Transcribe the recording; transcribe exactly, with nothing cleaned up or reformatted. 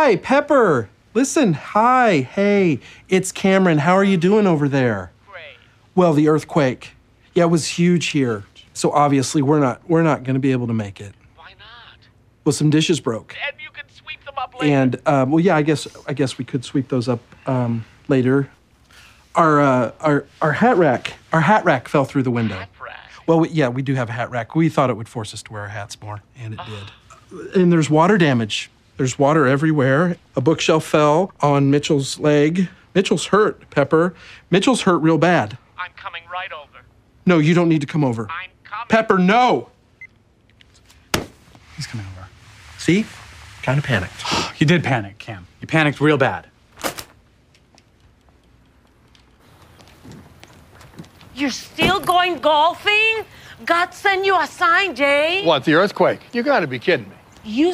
Hi, Pepper. Listen, hi, hey, it's Cameron. How are you doing over there? Great. Well, the earthquake. Yeah, it was huge here. So obviously we're not we're not going to be able to make it. Why not? Well, some dishes broke. And you can sweep them up later. And um, well, yeah, I guess I guess we could sweep those up um, later. Our uh, our our hat rack, our hat rack fell through the window. Hat rack. Well, we, yeah, we do have a hat rack. We thought it would force us to wear our hats more, and it did. And there's water damage. There's water everywhere. A bookshelf fell on Mitchell's leg. Mitchell's hurt, Pepper. Mitchell's hurt real bad. I'm coming right over. No, you don't need to come over. I'm coming. Pepper, no! He's coming over. See? Kind of panicked. You did panic, Cam. You panicked real bad. You're still going golfing? God send you a sign, Jay. What, the earthquake? You gotta be kidding me. You